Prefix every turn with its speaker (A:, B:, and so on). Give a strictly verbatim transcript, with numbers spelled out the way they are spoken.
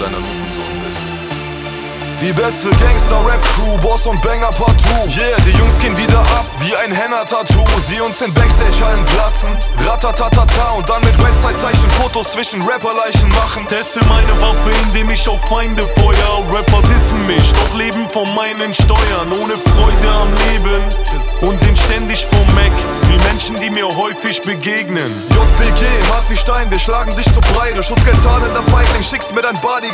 A: kleiner Lupensohn bist.
B: Die beste Gangster-Rap-Crew, Boss und Banger partout. Yeah, die Jungs gehen wieder ab wie ein Henna-Tattoo. Sie uns in Backstage-Hallen platzen, ratatatata. Und dann mit Westside-Zeichen Fotos zwischen Rapperleichen machen.
C: Teste meine Waffe, indem ich auf Feinde feuer. Rapper dissen mich, doch leben von meinen Steuern. Ohne Freude am Leben und sind ständig vom Mac, wie Menschen, die mir häufig begegnen.
B: J B G, hart wie Stein, wir schlagen dich zu Brei. Du Schutzgeld zahlender Feigling, schickst mir dein Body